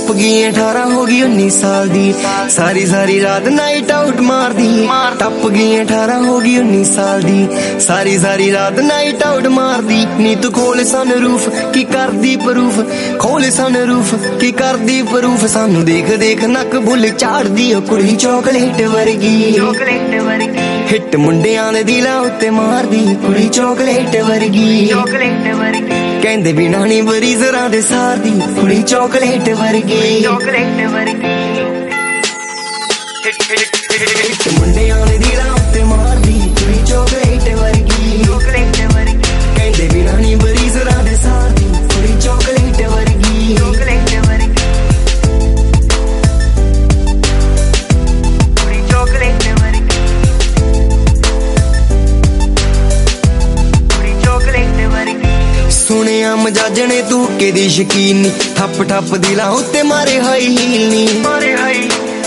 टप गई 18 हो गई 19 साल दी, सारी सारी रात नाइट आउट मार दी। टप गई 18 हो गई 19 साल दी, सारी सारी रात नाइट आउट मार दी। नी तू खोल सन रूफ की कर दी प्रूफ, खोल सन रूफ की कर दी प्रूफ। सानू देख देख नक बुल झाड़ दी ओ कुड़ी चॉकलेट वर्गी, हिट मुंडियां दे दिलां उत्ते मार दी कुड़ी चॉकलेट वर्गी। कहंदे बिना नी बरी जरा दे सार दी कुड़ी चॉकलेट वर्गी। हिट मुंडियां दे दिलां उत्ते मार दी कुड़ी चॉकलेट वर्गी। कहंदे बिना नी बरी जरा दे सार दी कुड़ी चॉकलेट वर्गी। सुनिया मजाजने तू के दी शकीन नी, ठप ठप दिलां उत्ते मारे हाई हील नी, मारे हाई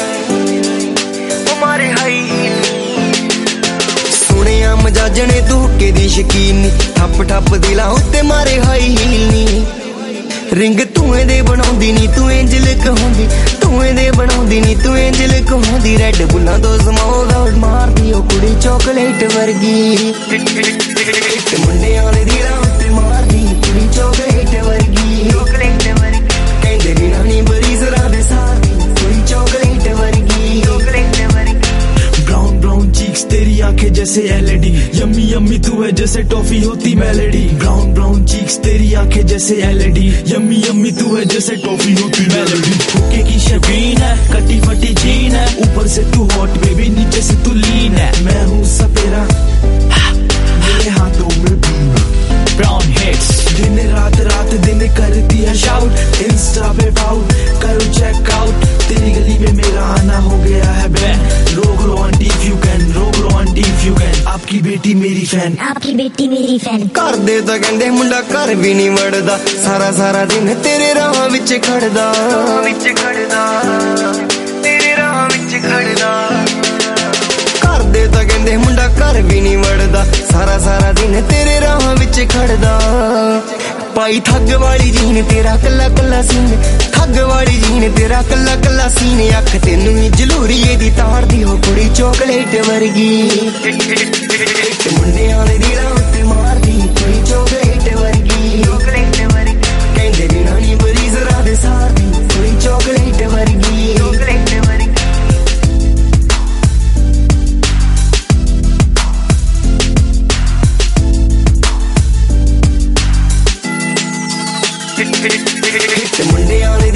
सुनिया मजाजने तू के दी शकीन नी, ठप ठप दिलां उत्ते मारे हाई हील नी। रिंग धुएं दे बनाउंदी नी तू एंजल कहोंदी, धुएं दे बनाउंदी नी तू एंजल कहोंदी। रेड बुल्लां तो स्मोक आउट मारदी ओ कुड़ी चॉकलेट वर्गी। मुंडियां दे दिलां उत्ते मारदी कुड़ी चॉकलेट वर्गी। कहंदे बिना नी बरी जरा दे सारदी कुड़ी चॉकलेट वर्गी। ब्राउन ब्राउन चीक्स तेरी आंखें जैसे एलईडी, यम्मी यम्मी तू है जैसे टॉफी होती मेलेडी। ब्राउन ब्राउन चीक्स तेरी आंखें जैसे एलईडी, यम्मी यम्मी तू है जैसे टॉफी होती मेलेडी। हुक्के की शबीन है, कटी फटी जीन है, ऊपर से तू हॉट बेबी नीचे से तू लीन है। मैं हूँ सपेरा मेरे हाथों में बीना, ब्राउन हिट्स दिन रात रात दिन करती है शाउट। इंस्टा पे पाउट करो चेक आउट, तेरी गली में मेरा आना हो गया है बैन। रोक लो आंटी इफ यू कैन, रोक लो आंटी इफ यू कैन। आपकी बेटी मेरी फैन, आपकी बेटी मेरी फैन। कर दे तां कहंदे मुंडा घर भी नहीं वड़दा, सारा सारा दिन तेरे राह विच खड़दा, तेरे राह विच खड़दा। कर दे तां कहंदे मुंडा घर भी नहीं वड़दा, सारा सारा दिन तेरे राह विच खड़दा। पाई ठग वाली जीन तेरा कल्ला कल्ला सीन, ठग वाली जीन तेरा कल्ला कल्ला सीन। अख तेनू ही जलूरीए दी तार दी हो कुड़ी चॉकलेट वर्गी। मुंडियां दे दिलां उत्ते मार दी कुड़ी चॉकलेट वर्गी। कहंदे बिना नी बरी जरा दे सार दी कुड़ी चॉकलेट वर्गी। मुंडियां